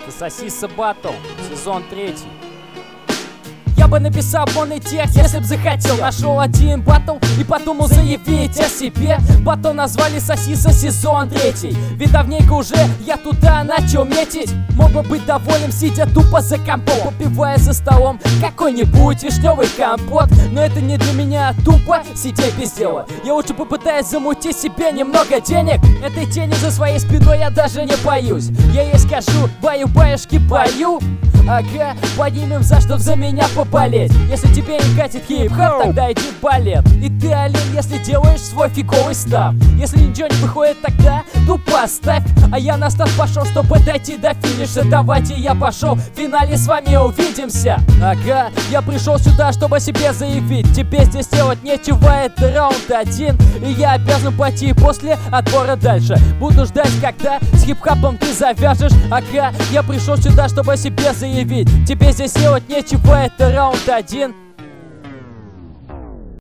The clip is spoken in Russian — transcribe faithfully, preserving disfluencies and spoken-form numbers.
Сосиса Батл, сезон третий. Я бы написал полный текст, если б захотел. Нашел один батл и подумал заявить о себе. Батл назвали Сосиса сезон третий. Ведь давненько уже я туда начал метить. Мог бы быть доволен, сидя тупо за компом, попивая за столом какой-нибудь вишневый компот. Но это не для меня, тупо сидеть без дела. Я лучше попытаюсь замутить себе немного денег. Этой тени за своей спиной я даже не боюсь. Я ей скажу, баю-баюшки, баю. Ага, поднимем за что за меня поболеть. Если тебе не катит хип-хоп, тогда иди в балет. И ты, олень, если делаешь свой фиговый став. Если ничего не выходит, тогда тупо оставь. А я на старт пошел, чтобы дойти до финиша. Давайте я пошел, в финале с вами увидимся. Ага, я пришел сюда, чтобы себе заявить: тебе здесь делать нечего, это раунд один. И я обязан пойти после отбора дальше. Буду ждать, когда с хип-хопом ты завяжешь. Ага, я пришел сюда, чтобы себе заявить: тебе здесь делать нечего, это раунд один.